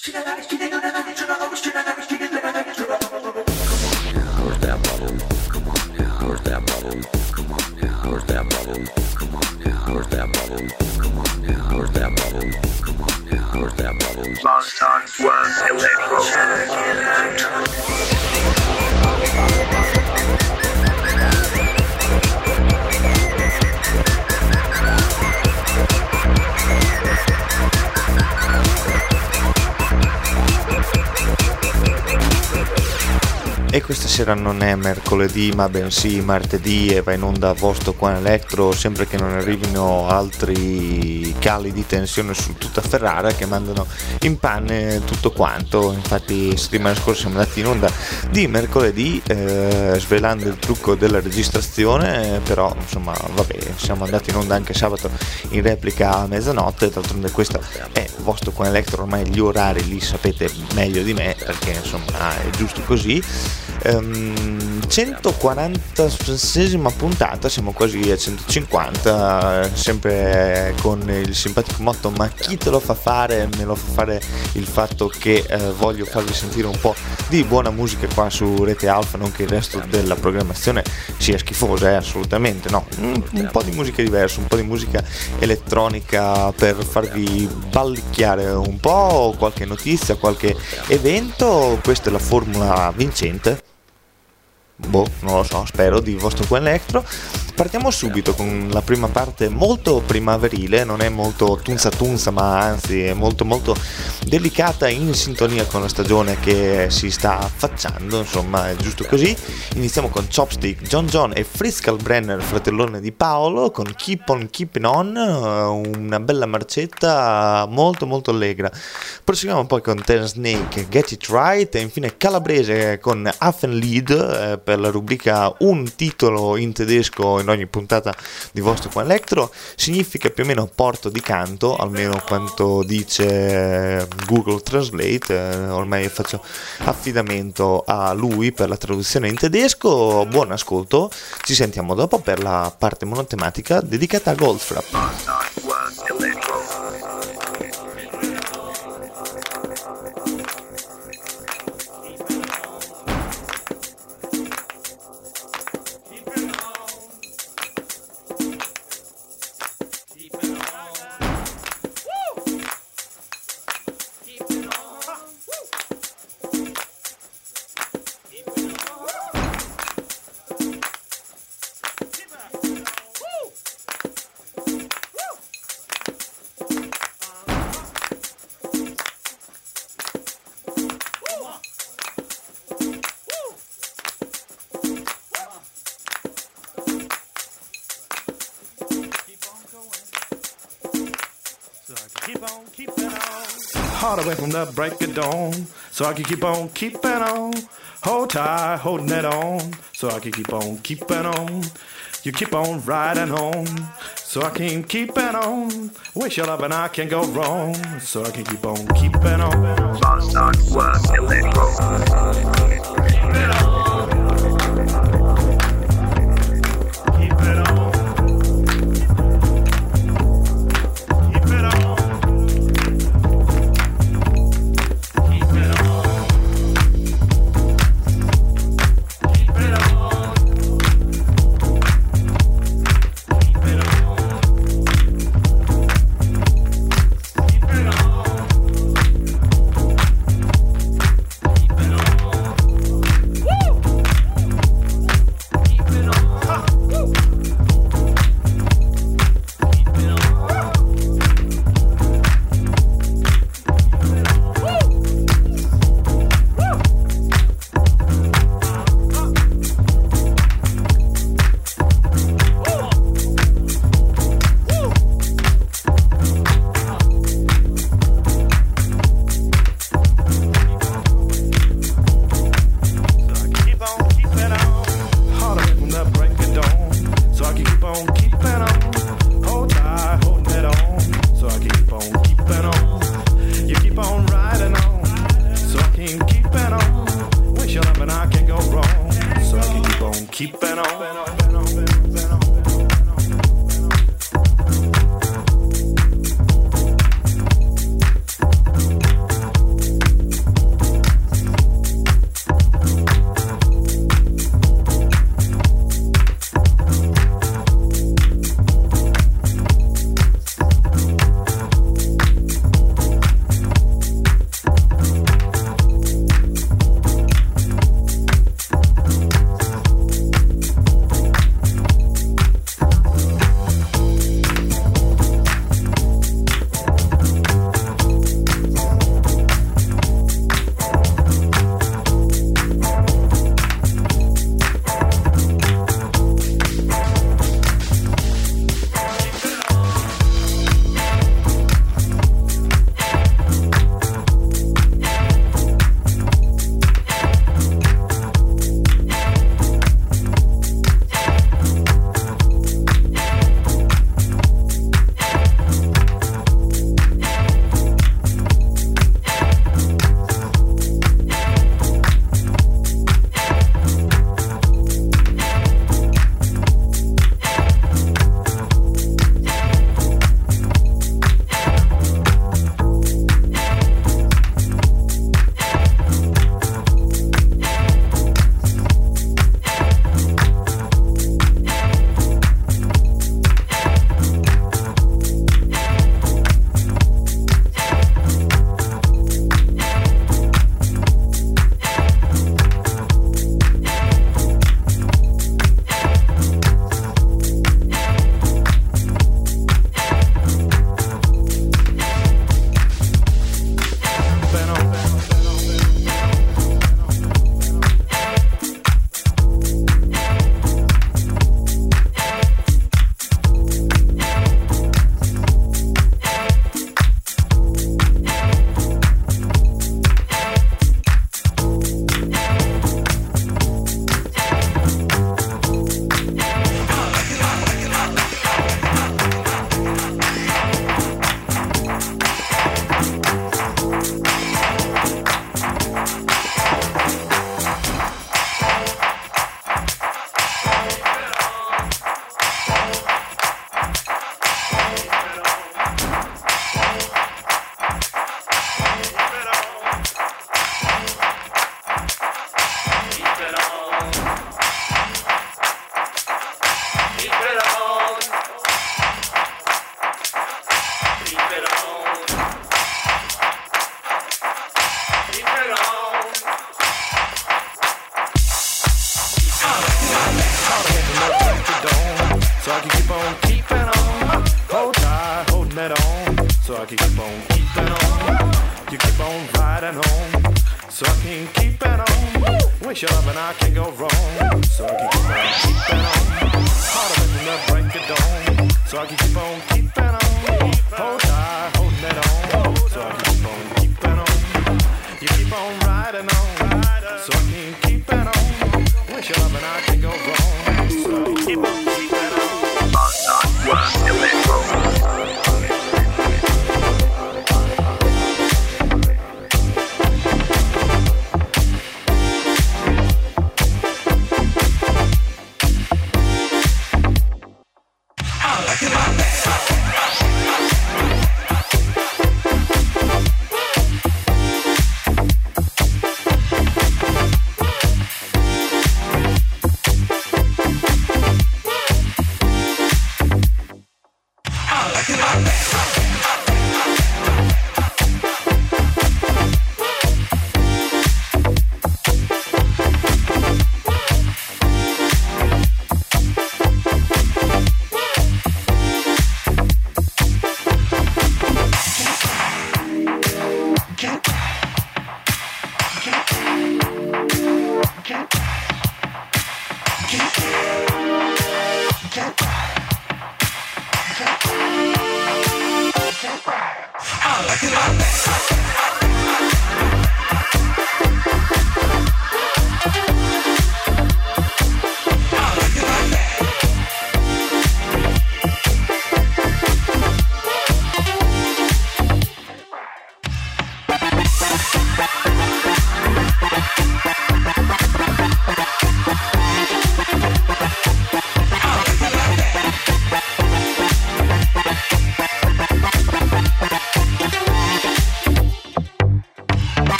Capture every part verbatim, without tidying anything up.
E questa sera non è mercoledì ma bensì martedì e va in onda Vostok One Electro, sempre che non arrivino altri cali di tensione su tutta Ferrara che mandano in panne tutto quanto. Infatti settimana scorsa siamo andati in onda di mercoledì eh, svelando il trucco della registrazione, però insomma vabbè, siamo andati in onda anche sabato in replica a mezzanotte. D'altronde questa è Vostok One Electro, ormai gli orari li sapete meglio di me perché insomma è giusto così. Um, centoquarantaseiesima puntata, siamo quasi a centocinquanta, sempre con il simpatico motto: ma chi te lo fa fare? Me lo fa fare il fatto che eh, voglio farvi sentire un po' di buona musica qua su Rete Alfa, non che il resto della programmazione sia schifosa, eh, assolutamente no, un, un po' di musica diversa, un po' di musica elettronica per farvi ballicchiare un po', qualche notizia, qualche evento. Questa è la formula vincente. Boh, non lo so, spero, di Vostok One Electro. Partiamo subito con la prima parte molto primaverile, non è molto tunza tunza ma anzi è molto molto delicata, in sintonia con la stagione che si sta affacciando, insomma è giusto così. Iniziamo con Chopstick, John John e Fritz Kalkbrenner, fratellone di Paolo, con Keep on Keeping On, una bella marcetta molto molto allegra. Proseguiamo poi con Ten Snake, Get It Right, e infine Calabrese con Affenlied eh, per la rubrica un titolo in tedesco in ogni puntata di Vostok One Electro. Significa più o meno porto di canto, almeno quanto dice Google Translate. eh, ormai faccio affidamento a lui per la traduzione in tedesco. Buon ascolto, ci sentiamo dopo per la parte monotematica dedicata a Goldfrapp. Hard away from the break of dawn, so I can keep on keeping on. Hold tight, holding it on, so I can keep on keeping on. You keep on riding on, so I can keep it on. Wish your love and I can go wrong, so I can keep on keeping on. Vostok One Electro. Keep it on. it on.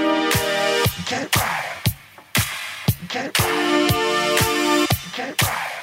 Get right. Get right.